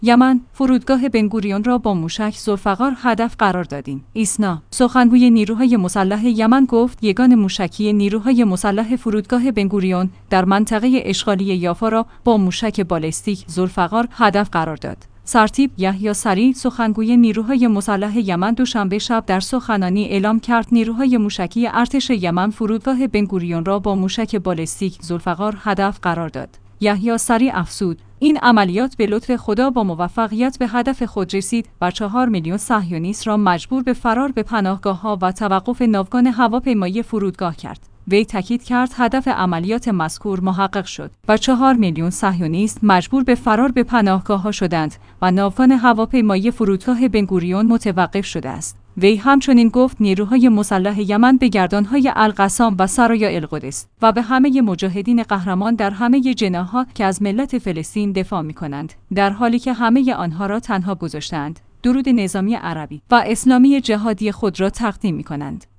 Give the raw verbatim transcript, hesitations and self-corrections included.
یمن، فرودگاه بنگوریون را با موشک ذوالفقار هدف قرار دادیم. ایسنا، سخنگوی نیروهای مسلح یمن گفت یگان موشکی نیروهای مسلح فرودگاه بنگوریون در منطقه اشغالی یافا را با موشک بالستیک ذوالفقار هدف قرار داد. سرتیپ یحیی سری، سخنگوی نیروهای مسلح یمن، دوشنبه شب در سخنرانی اعلام کرد نیروهای موشکی ارتش یمن فرودگاه بنگوریون را با موشک بالستیک ذوالفقار هدف قرار داد. یحیی سری افزود: این عملیات به لطف خدا با موفقیت به هدف خود رسید و چهار میلیون صهیونیست را مجبور به فرار به پناهگاه‌ها و توقف ناوگان هواپیمایی فرودگاه کرد. وی تاکید کرد هدف عملیات مذکور محقق شد و چهار میلیون صهیونیست مجبور به فرار به پناهگاه‌ها شدند و ناوگان هواپیمایی فرودگاه بنگوریون متوقف شده است. وی همچنین گفت نیروهای مسلح یمن به گردانهای القسام و سرایا القدس و به همه مجاهدین قهرمان در همه جناح‌ها که از ملت فلسطین دفاع می‌کنند، در حالی که همه آنها را تنها گذاشتند، درود نظامی عربی و اسلامی جهادی خود را تقدیم می‌کنند.